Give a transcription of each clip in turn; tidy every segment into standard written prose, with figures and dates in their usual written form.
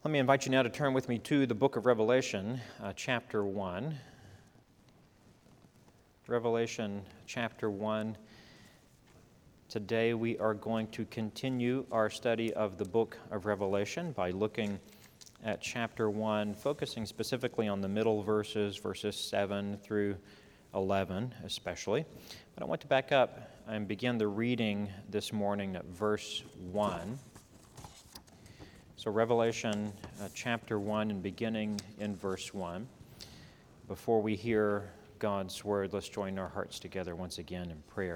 Let me invite you now to turn with me to the book of Revelation, chapter 1. Revelation chapter 1. Today we are going to continue our study of the book of Revelation by looking at chapter 1, focusing specifically on the middle verses 7 through 11 especially. But I want to back up and begin the reading this morning at verse 1. So Revelation chapter 1 and beginning in verse 1. Before we hear God's word, let's join our hearts together once again in prayer.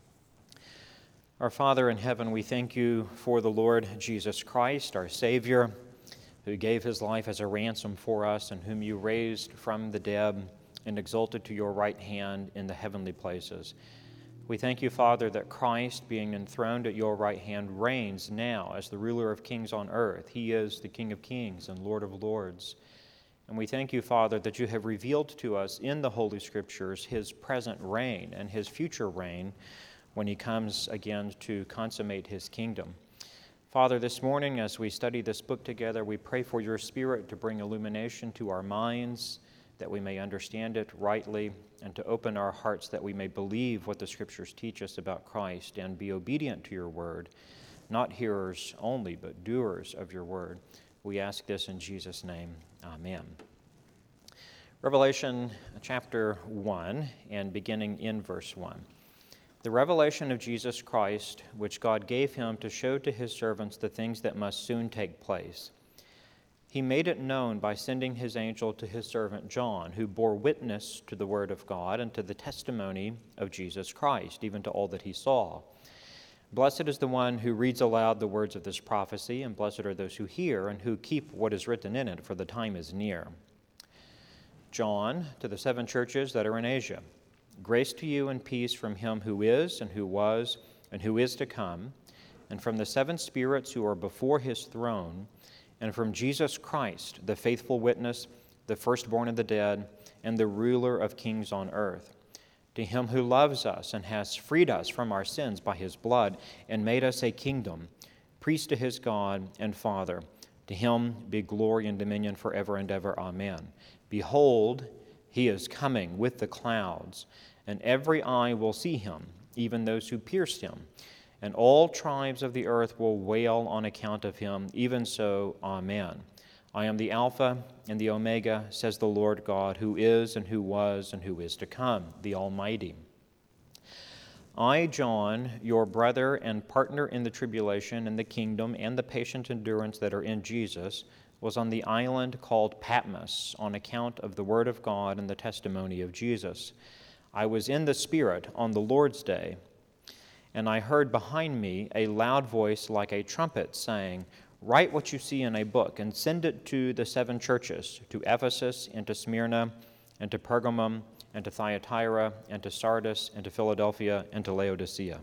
Our Father in heaven, we thank you for the Lord Jesus Christ, our Savior, who gave his life as a ransom for us and whom you raised from the dead and exalted to your right hand in the heavenly places. We thank you, Father, that Christ, being enthroned at your right hand, reigns now as the ruler of kings on earth. He is the King of kings and Lord of lords. And we thank you, Father, that you have revealed to us in the Holy Scriptures his present reign and his future reign when he comes again to consummate his kingdom. Father, this morning as we study this book together, we pray for your Spirit to bring illumination to our minds, that we may understand it rightly, and to open our hearts that we may believe what the Scriptures teach us about Christ and be obedient to your word, not hearers only, but doers of your word. We ask this in Jesus' name. Amen. Revelation chapter 1 and beginning in verse 1. The revelation of Jesus Christ, which God gave him to show to his servants the things that must soon take place. He made it known by sending his angel to his servant John, who bore witness to the word of God and to the testimony of Jesus Christ, even to all that he saw. Blessed is the one who reads aloud the words of this prophecy, and blessed are those who hear and who keep what is written in it, for the time is near. John, to the 7 churches that are in Asia, grace to you and peace from him who is, and who was, and who is to come, and from the 7 spirits who are before his throne, and from Jesus Christ, the faithful witness, the firstborn of the dead, and the ruler of kings on earth. To him who loves us and has freed us from our sins by his blood and made us a kingdom, priest to his God and Father, to him be glory and dominion forever and ever. Amen. Behold, he is coming with the clouds, and every eye will see him, even those who pierced him. And all tribes of the earth will wail on account of him. Even so, Amen. I am the Alpha and the Omega, says the Lord God, who is and who was and who is to come, the Almighty. I, John, your brother and partner in the tribulation and the kingdom and the patient endurance that are in Jesus, was on the island called Patmos on account of the word of God and the testimony of Jesus. I was in the Spirit on the Lord's day, and I heard behind me a loud voice like a trumpet saying, Write what you see in a book and send it to the 7 churches, to Ephesus and to Smyrna and to Pergamum and to Thyatira and to Sardis and to Philadelphia and to Laodicea.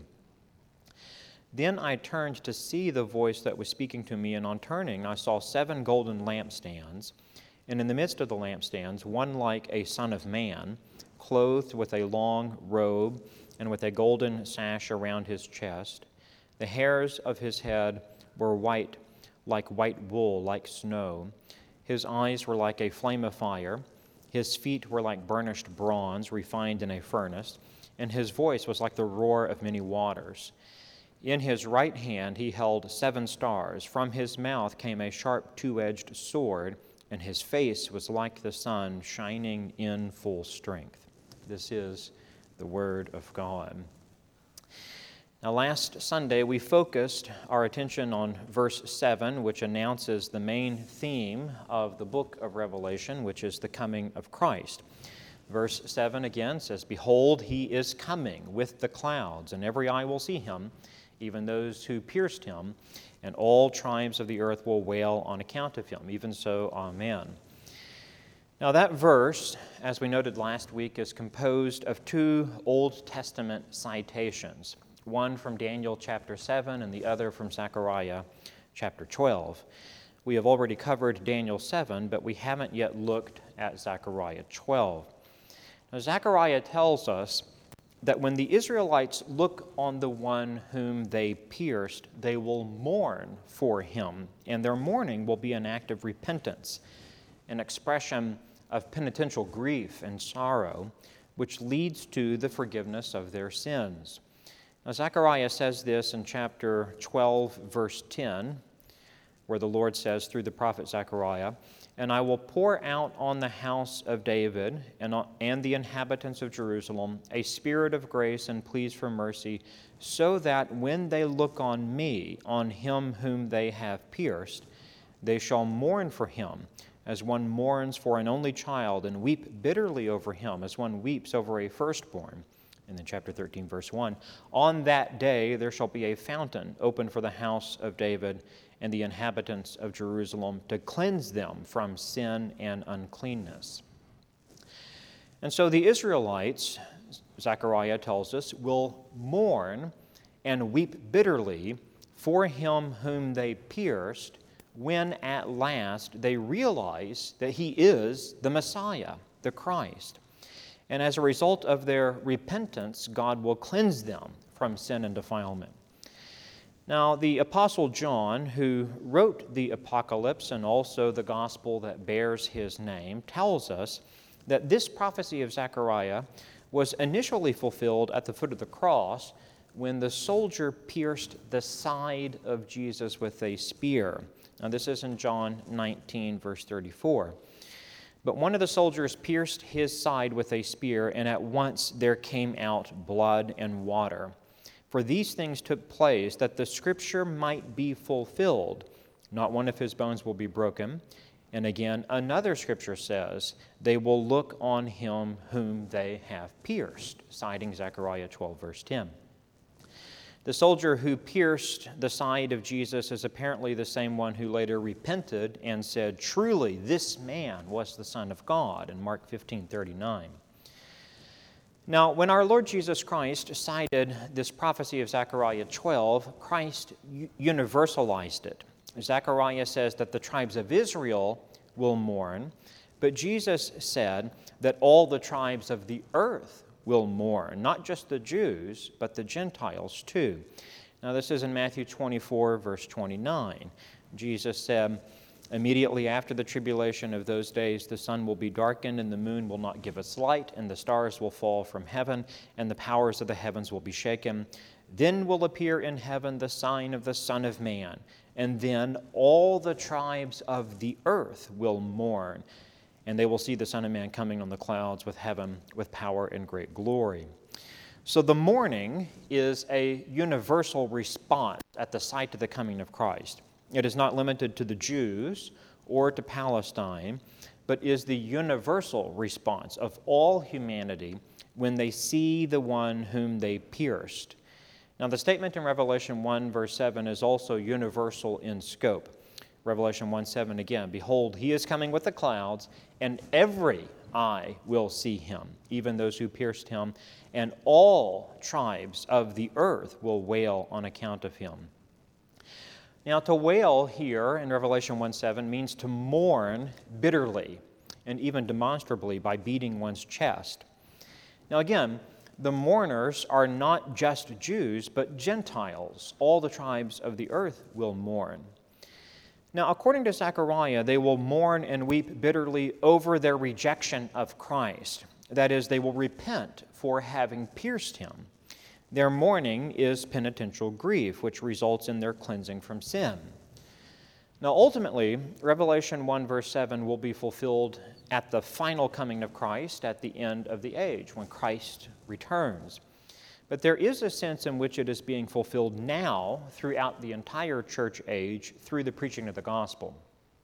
Then I turned to see the voice that was speaking to me, and on turning I saw 7 golden lampstands, and in the midst of the lampstands one like a son of man, clothed with a long robe and with a golden sash around his chest. The hairs of his head were white, like white wool, like snow. His eyes were like a flame of fire. His feet were like burnished bronze refined in a furnace, and his voice was like the roar of many waters. In his right hand he held 7 stars. From his mouth came a sharp 2-edged sword, and his face was like the sun shining in full strength. This is the word of God. Now, last Sunday we focused our attention on verse 7, which announces the main theme of the book of Revelation, which is the coming of Christ. Verse 7 again says, Behold, he is coming with the clouds, and every eye will see him, even those who pierced him, and all tribes of the earth will wail on account of him. Even so, Amen. Now that verse, as we noted last week, is composed of 2 Old Testament citations, one from Daniel chapter 7 and the other from Zechariah chapter 12. We have already covered Daniel 7, but we haven't yet looked at Zechariah 12. Now Zechariah tells us that when the Israelites look on the one whom they pierced, they will mourn for him, and their mourning will be an act of repentance, an expression of penitential grief and sorrow, which leads to the forgiveness of their sins. Now, Zechariah says this in chapter 12, verse 10, where the Lord says through the prophet Zechariah, "And I will pour out on the house of David and the inhabitants of Jerusalem a spirit of grace and pleas for mercy, so that when they look on me, on him whom they have pierced, they shall mourn for him, as one mourns for an only child, and weep bitterly over him, as one weeps over a firstborn." And then chapter 13, verse 1, "On that day there shall be a fountain opened for the house of David and the inhabitants of Jerusalem, to cleanse them from sin and uncleanness." And so the Israelites, Zechariah tells us, will mourn and weep bitterly for him whom they pierced when at last they realize that he is the Messiah, the Christ. And as a result of their repentance, God will cleanse them from sin and defilement. Now, the Apostle John, who wrote the Apocalypse and also the gospel that bears his name, tells us that this prophecy of Zechariah was initially fulfilled at the foot of the cross when the soldier pierced the side of Jesus with a spear. Now, this is in John 19, verse 34. "But one of the soldiers pierced his side with a spear, and at once there came out blood and water. For these things took place that the scripture might be fulfilled. Not one of his bones will be broken." And again, another scripture says, "They will look on him whom they have pierced," citing Zechariah 12, verse 10. The soldier who pierced the side of Jesus is apparently the same one who later repented and said, "Truly, this man was the Son of God," in Mark 15:39. Now, when our Lord Jesus Christ cited this prophecy of Zechariah 12, Christ universalized it. Zechariah says that the tribes of Israel will mourn, but Jesus said that all the tribes of the earth will mourn, not just the Jews, but the Gentiles too. Now, this is in Matthew 24, verse 29. Jesus said, "Immediately after the tribulation of those days, the sun will be darkened, and the moon will not give its light, and the stars will fall from heaven, and the powers of the heavens will be shaken. Then will appear in heaven the sign of the Son of Man, and then all the tribes of the earth will mourn, and they will see the Son of Man coming on the clouds with heaven with power and great glory." So the mourning is a universal response at the sight of the coming of Christ. It is not limited to the Jews or to Palestine, but is the universal response of all humanity when they see the one whom they pierced. Now, the statement in Revelation 1, verse 7 is also universal in scope. Revelation 1:7 again, "Behold, he is coming with the clouds, and every eye will see him, even those who pierced him, and all tribes of the earth will wail on account of him." Now, to wail here in Revelation 1:7 means to mourn bitterly and even demonstrably by beating one's chest. Now, again, the mourners are not just Jews, but Gentiles. All the tribes of the earth will mourn. Now, according to Zechariah, they will mourn and weep bitterly over their rejection of Christ. That is, they will repent for having pierced him. Their mourning is penitential grief, which results in their cleansing from sin. Now, ultimately, Revelation 1, verse 7 will be fulfilled at the final coming of Christ at the end of the age, when Christ returns. But there is a sense in which it is being fulfilled now throughout the entire church age through the preaching of the gospel.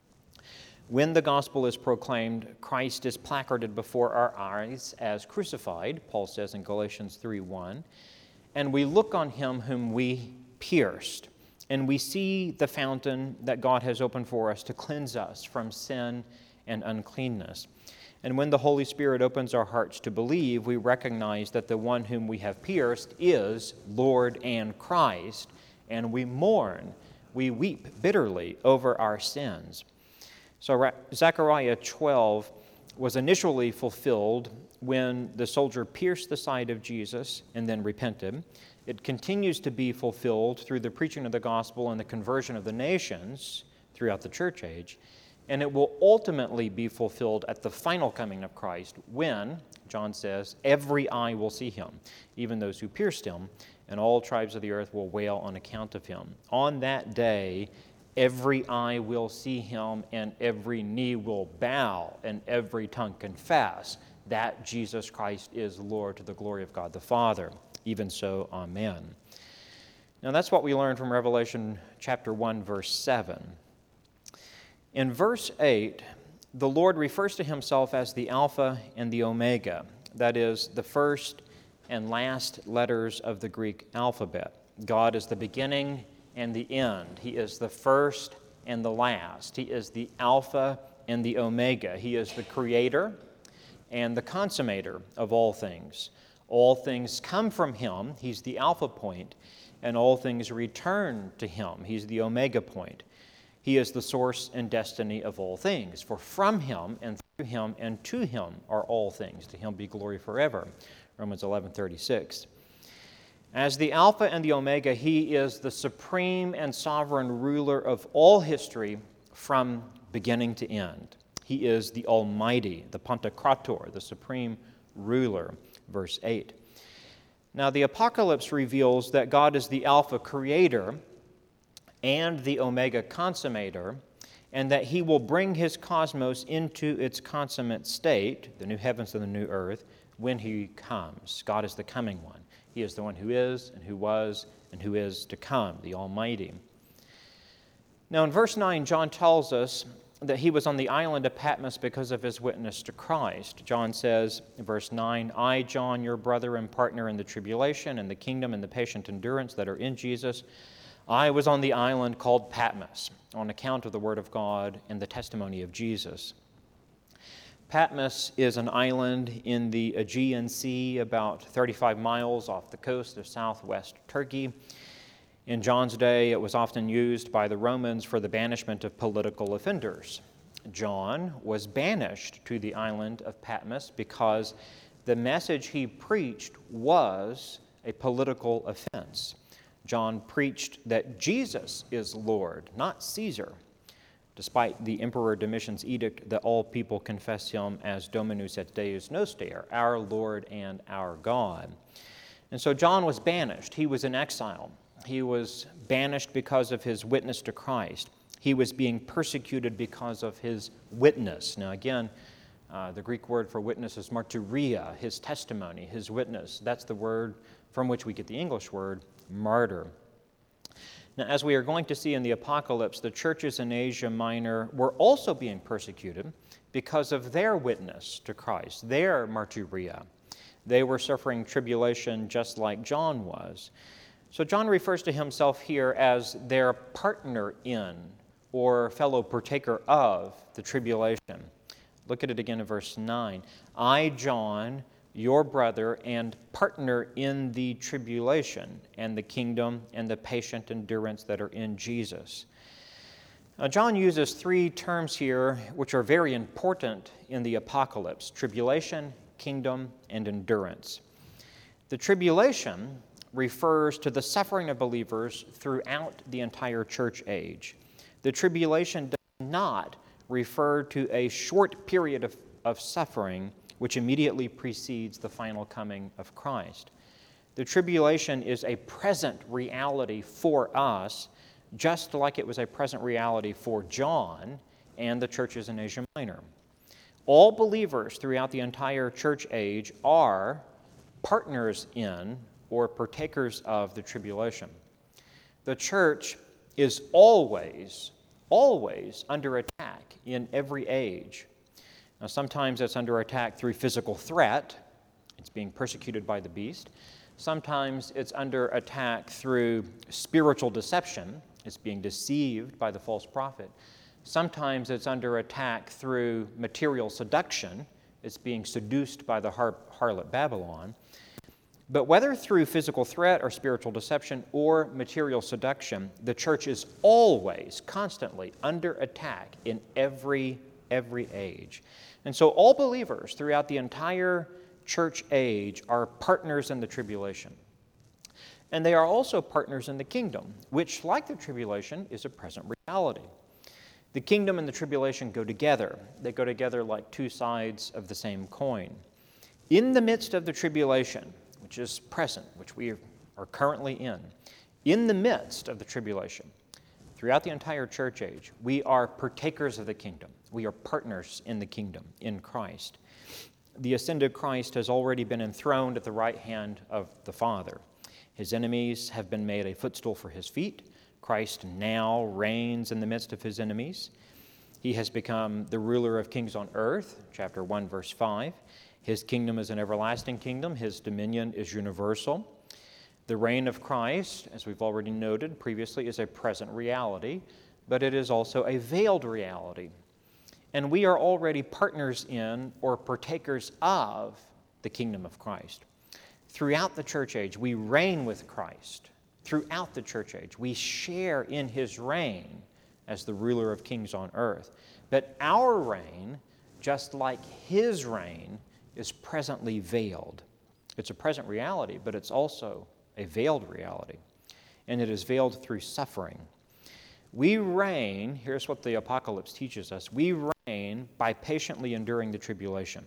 When the gospel is proclaimed, Christ is placarded before our eyes as crucified, Paul says in Galatians 3:1, and we look on him whom we pierced, and we see the fountain that God has opened for us to cleanse us from sin and uncleanness. And when the Holy Spirit opens our hearts to believe, we recognize that the one whom we have pierced is Lord and Christ, and we mourn, we weep bitterly over our sins. So Zechariah 12 was initially fulfilled when the soldier pierced the side of Jesus and then repented. It continues to be fulfilled through the preaching of the gospel and the conversion of the nations throughout the church age. And it will ultimately be fulfilled at the final coming of Christ when, John says, every eye will see him, even those who pierced him, and all tribes of the earth will wail on account of him. On that day, every eye will see him, and every knee will bow, and every tongue confess that Jesus Christ is Lord, to the glory of God the Father. Even so, amen. Now that's what we learn from Revelation chapter 1, verse 7. In verse 8, the Lord refers to himself as the Alpha and the Omega, that is, the first and last letters of the Greek alphabet. God is the beginning and the end. He is the first and the last. He is the Alpha and the Omega. He is the creator and the consummator of all things. All things come from him. He's the Alpha point, and all things return to him. He's the Omega point. He is the source and destiny of all things. For from him and through him and to him are all things. To him be glory forever. Romans 11:36. As the Alpha and the Omega, he is the supreme and sovereign ruler of all history from beginning to end. He is the Almighty, the Pantocrator, the supreme ruler. Verse 8. Now the Apocalypse reveals that God is the Alpha creator and the Omega consummator, and that he will bring his cosmos into its consummate state, the new heavens and the new earth, when he comes. God is the coming one. He is the one who is and who was and who is to come, the Almighty. Now in verse 9, John tells us that he was on the island of Patmos because of his witness to Christ. John says in verse 9, I, John, your brother and partner in the tribulation and the kingdom and the patient endurance that are in Jesus, I was on the island called Patmos on account of the word of God and the testimony of Jesus. Patmos is an island in the Aegean Sea, about 35 miles off the coast of southwest Turkey. In John's day, it was often used by the Romans for the banishment of political offenders. John was banished to the island of Patmos because the message he preached was a political offense. John preached that Jesus is Lord, not Caesar, despite the Emperor Domitian's edict that all people confess him as Dominus et Deus Noster, our Lord and our God. And so John was banished. He was in exile. He was banished because of his witness to Christ. He was being persecuted because of his witness. Now again, the Greek word for witness is martyria, his testimony, his witness. That's the word from which we get the English word martyr. Now, as we are going to see in the Apocalypse, the churches in Asia Minor were also being persecuted because of their witness to Christ, their martyria. They were suffering tribulation just like John was. So John refers to himself here as their partner in, or fellow partaker of, the tribulation. Look at it again in verse 9. I, John, your brother and partner in the tribulation and the kingdom and the patient endurance that are in Jesus. Now, John uses three terms here which are very important in the Apocalypse: tribulation, kingdom, and endurance. The tribulation refers to the suffering of believers throughout the entire church age. The tribulation does not refer to a short period of suffering which immediately precedes the final coming of Christ. The tribulation is a present reality for us, just like it was a present reality for John and the churches in Asia Minor. All believers throughout the entire church age are partners in or partakers of the tribulation. The church is always under attack in every age. Now, sometimes it's under attack through physical threat. It's being persecuted by the beast. Sometimes it's under attack through spiritual deception. It's being deceived by the false prophet. Sometimes it's under attack through material seduction. It's being seduced by the harlot Babylon. But whether through physical threat or spiritual deception or material seduction, the church is always, constantly under attack in every every age. And so all believers throughout the entire church age are partners in the tribulation. And they are also partners in the kingdom, which, like the tribulation, is a present reality. The kingdom and the tribulation go together. They go together like two sides of the same coin. In the midst of the tribulation, which is present, which we are currently in the midst of the tribulation, throughout the entire church age, we are partakers of the kingdom. We are partners in the kingdom, in Christ. The ascended Christ has already been enthroned at the right hand of the Father. His enemies have been made a footstool for his feet. Christ now reigns in the midst of his enemies. He has become the ruler of kings on earth, chapter 1, verse 5. His kingdom is an everlasting kingdom. His dominion is universal. The reign of Christ, as we've already noted previously, is a present reality, but it is also a veiled reality. And we are already partners in or partakers of the kingdom of Christ. Throughout the church age, we reign with Christ. Throughout the church age, we share in his reign as the ruler of kings on earth. But our reign, just like his reign, is presently veiled. It's a present reality, but it's also a veiled reality. And it is veiled through suffering. We reign, here's what the Apocalypse teaches us, we reign by patiently enduring the tribulation.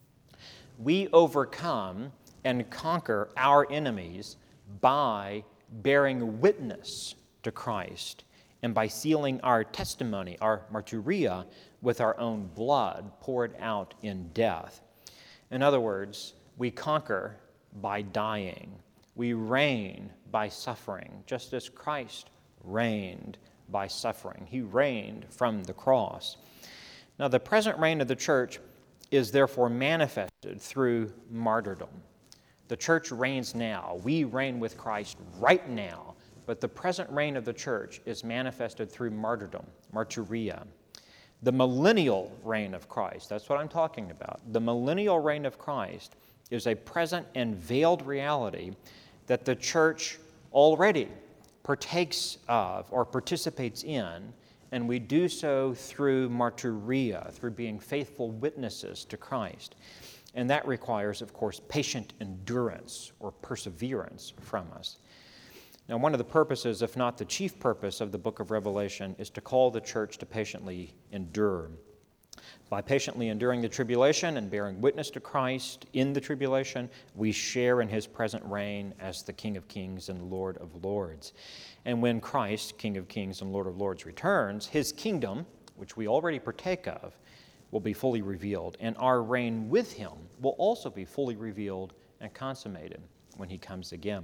We overcome and conquer our enemies by bearing witness to Christ and by sealing our testimony, our martyria, with our own blood poured out in death. In other words, we conquer by dying. We reign by suffering, just as Christ reigned by suffering. He reigned from the cross. Now, the present reign of the church is therefore manifested through martyrdom. The church reigns now. We reign with Christ right now. But the present reign of the church is manifested through martyrdom, martyria. The millennial reign of Christ, that's what I'm talking about. The millennial reign of Christ is a present and veiled reality that the church already partakes of or participates in, and we do so through martyria, through being faithful witnesses to Christ. And that requires, of course, patient endurance or perseverance from us. Now, one of the purposes, if not the chief purpose of the book of Revelation, is to call the church to patiently endure. By patiently enduring the tribulation and bearing witness to Christ in the tribulation, we share in his present reign as the King of Kings and Lord of Lords. And when Christ, King of Kings and Lord of Lords, returns, his kingdom, which we already partake of, will be fully revealed, and our reign with him will also be fully revealed and consummated when he comes again.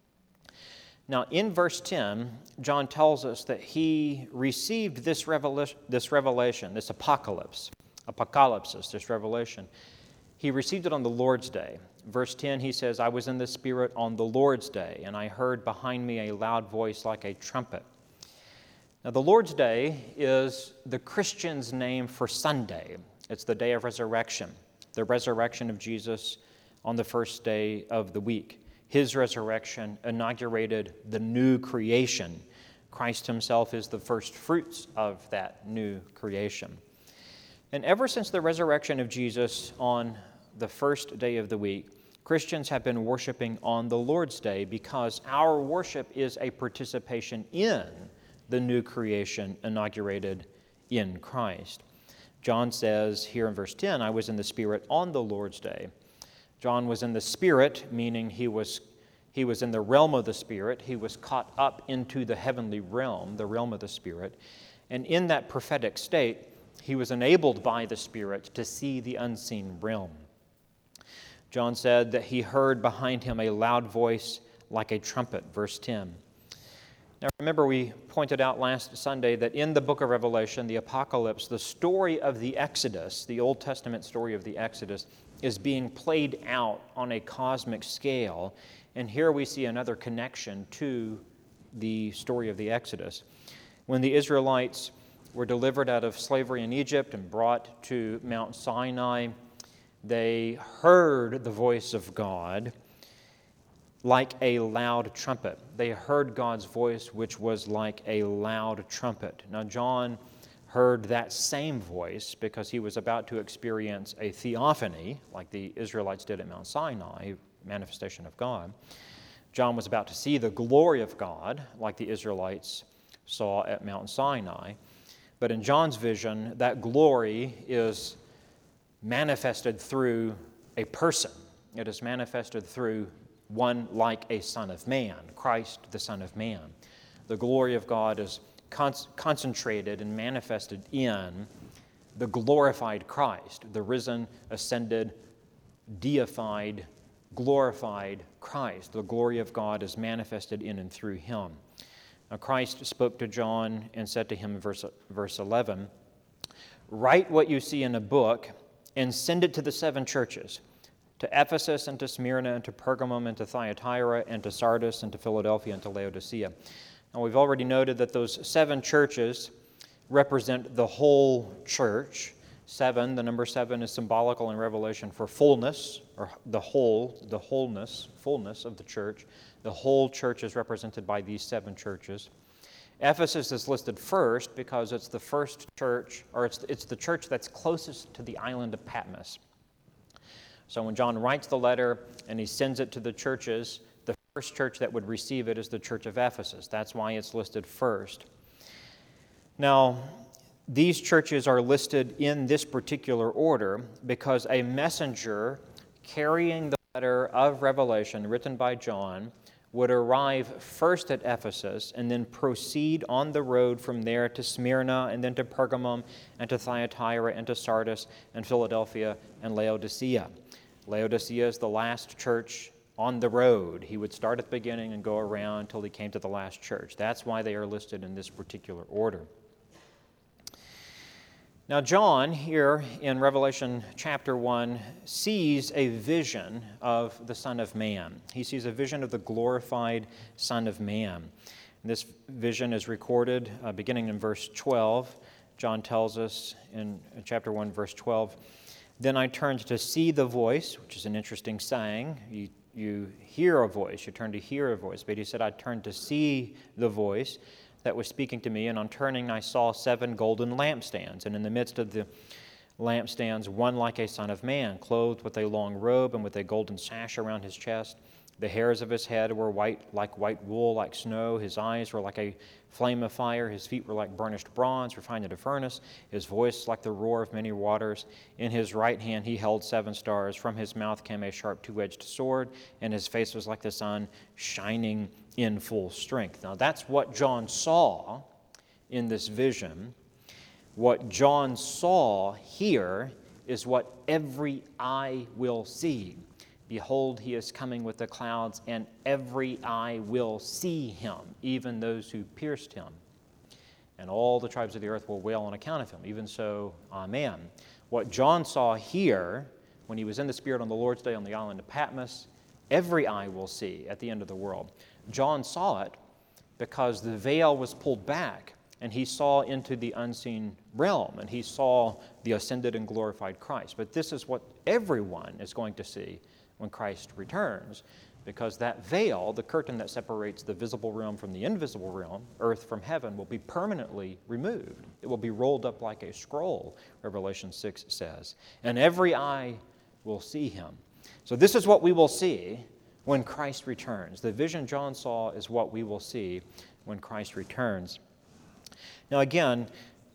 Now, in verse 10, John tells us that he received this revelation, this apocalypse, this revelation. He received it on the Lord's day. Verse 10, he says, I was in the Spirit on the Lord's day, and I heard behind me a loud voice like a trumpet. Now, the Lord's Day is the Christian's name for Sunday. It's the day of resurrection, the resurrection of Jesus on the first day of the week. His resurrection inaugurated the new creation. Christ himself is the first fruits of that new creation. And ever since the resurrection of Jesus on the first day of the week, Christians have been worshiping on the Lord's Day because our worship is a participation in the new creation inaugurated in Christ. John says here in verse 10, I was in the Spirit on the Lord's day. John was in the Spirit, meaning he was in the realm of the Spirit. He was caught up into the heavenly realm, the realm of the Spirit. And in that prophetic state, he was enabled by the Spirit to see the unseen realm. John said that he heard behind him a loud voice like a trumpet, verse 10. Now, remember, we pointed out last Sunday that in the book of Revelation, the Apocalypse, the story of the Exodus, the Old Testament story of the Exodus, is being played out on a cosmic scale. And here we see another connection to the story of the Exodus. When the Israelites were delivered out of slavery in Egypt and brought to Mount Sinai, they heard the voice of God like a loud trumpet. They heard God's voice, which was like a loud trumpet. Now, John heard that same voice because he was about to experience a theophany, like the Israelites did at Mount Sinai, manifestation of God. John was about to see the glory of God, like the Israelites saw at Mount Sinai. But in John's vision, that glory is manifested through a person. It is manifested through one like a Son of Man, Christ the Son of Man. The glory of God is concentrated and manifested in the glorified Christ, the risen, ascended, deified, glorified Christ. The glory of God is manifested in and through him. Now Christ spoke to John and said to him in verse 11, "Write what you see in a book and send it to the 7 churches, to Ephesus and to Smyrna and to Pergamum and to Thyatira and to Sardis and to Philadelphia and to Laodicea." Now we've already noted that those 7 churches represent the whole church. 7, the number 7 is symbolical in Revelation for fullness, or the wholeness, fullness of the church. The whole church is represented by these 7 churches. Ephesus is listed first because it's the first church, or it's the church that's closest to the island of Patmos. So when John writes the letter and he sends it to the churches, the first church that would receive it is the church of Ephesus. That's why it's listed first. Now, these churches are listed in this particular order because a messenger carrying the letter of Revelation written by John would arrive first at Ephesus and then proceed on the road from there to Smyrna and then to Pergamum and to Thyatira and to Sardis and Philadelphia and Laodicea. Laodicea is the last church on the road. He would start at the beginning and go around until he came to the last church. That's why they are listed in this particular order. Now, John, here in Revelation chapter 1, sees a vision of the Son of Man. He sees a vision of the glorified Son of Man. And this vision is recorded beginning in verse 12. John tells us in chapter 1, verse 12, "Then I turned to see the voice," which is an interesting saying. You hear a voice, you turn to hear a voice. But he said, "I turned to see the voice that was speaking to me, and on turning I saw 7 golden lampstands, and in the midst of the lampstands one like a son of man, clothed with a long robe and with a golden sash around his chest. The hairs of his head were white like white wool, like snow. His eyes were like a flame of fire. His feet were like burnished bronze, refined in a furnace. His voice like the roar of many waters. In his right hand he held 7 stars. From his mouth came a sharp 2-edged sword, and his face was like the sun, shining in full strength." Now that's what John saw in this vision. What John saw here is what every eye will see. "Behold, he is coming with the clouds, and every eye will see him, even those who pierced him. And all the tribes of the earth will wail on account of him. Even so, amen." What John saw here, when he was in the Spirit on the Lord's Day on the island of Patmos, every eye will see at the end of the world. John saw it because the veil was pulled back, and he saw into the unseen realm, and he saw the ascended and glorified Christ. But this is what everyone is going to see when Christ returns, because that veil, the curtain that separates the visible realm from the invisible realm, earth from heaven, will be permanently removed. It will be rolled up like a scroll, Revelation 6 says, and every eye will see him. So this is what we will see when Christ returns. The vision John saw is what we will see when Christ returns. Now again,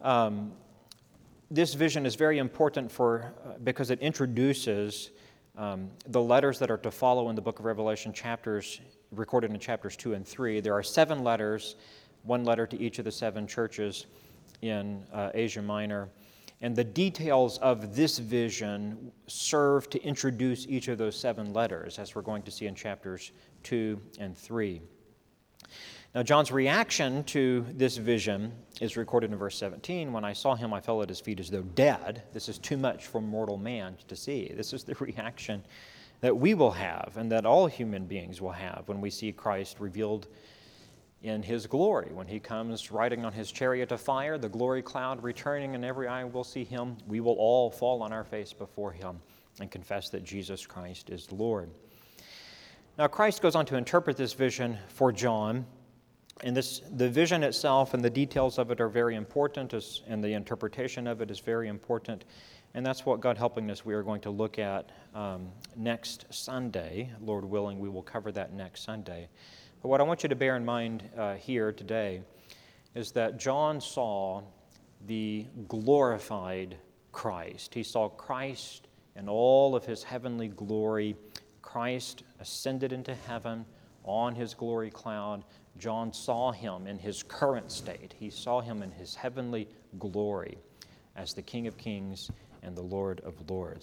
this vision is very important because it introduces the letters that are to follow in the book of Revelation, recorded in chapters 2 and 3. There are 7 letters, 1 letter to each of the 7 churches in Asia Minor. And the details of this vision serve to introduce each of those 7 letters, as we're going to see in chapters 2 and 3. Now, John's reaction to this vision is recorded in verse 17. "When I saw him, I fell at his feet as though dead." This is too much for mortal man to see. This is the reaction that we will have and that all human beings will have when we see Christ revealed in his glory. When he comes riding on his chariot of fire, the glory cloud returning, and every eye will see him, we will all fall on our face before him and confess that Jesus Christ is Lord. Now, Christ goes on to interpret this vision for John And the vision itself and the details of it are very important, and the interpretation of it is very important. And that's what, God helping us, we are going to look at next Sunday. Lord willing, we will cover that next Sunday. But what I want you to bear in mind here today is that John saw the glorified Christ. He saw Christ in all of his heavenly glory. Christ ascended into heaven on his glory cloud. John saw him in his current state. He saw him in his heavenly glory as the King of Kings and the Lord of Lords.